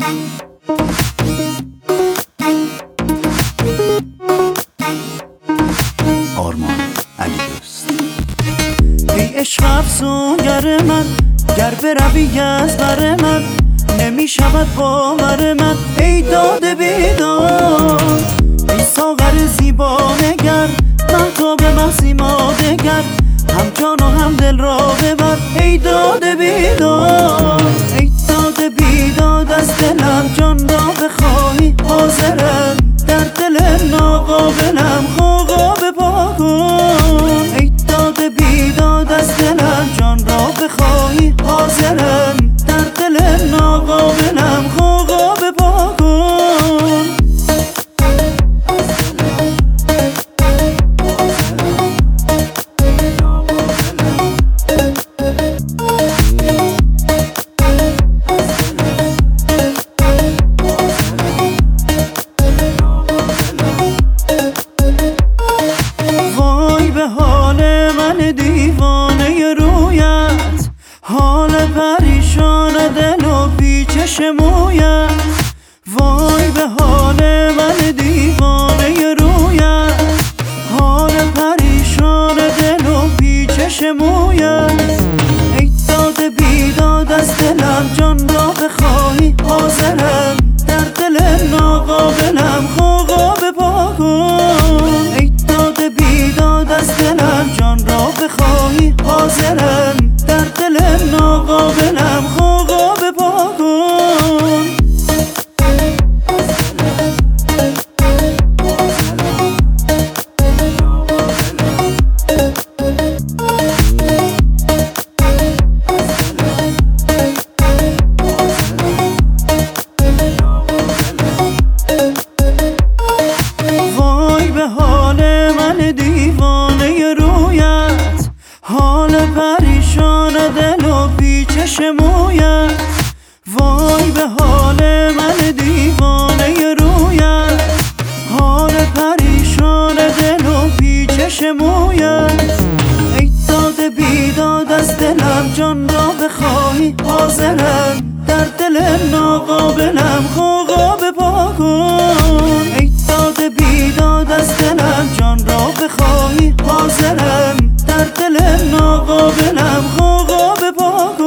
آرمان علیدوست. ای عشق افسونگر من، گر بروی از بر من نمیشود باور من. ای داده بیداد، ای ساغر زیبا نگر، مهتاب مسیما دگر، هم جان و هم دل را ببر. ای داده بیداد، ای داده بیداد، از دلم جان را بخواهی حاضرم، در دل ناقابلم خواب پا کن. ای داده بیداد، از دلم جان را بخواهی حاضرم، در دل ناقابلم خواب پا کن. دیوانه رویت، حال پریشان دل و پیچش مویت. وای به حال من دیوانه رویت، حال پریشان دل و پیچش مویت. ای داده بیداد، از دلم جان را بخواهی حاضرم، در دل ناقابلم خواب پا کن. ای داده بیداد، از دلم جان را بخواهی حاضرم، در دل ناقابلم خواب پا کن. وای به حال من دیوانه رویت، حال پریشان دل و پیچش مویت. وای به حال من دیوانه رویت، حال پریشان دل و پیچش مویت. ای داده بیداد، از دلم جان را بخواهی حاضرم، در دل ناقابلم خواب پا کن. ای داده بیداد، از دلم جان را بخواهی حاضرم، در دل ناقابلم خواب پا کن.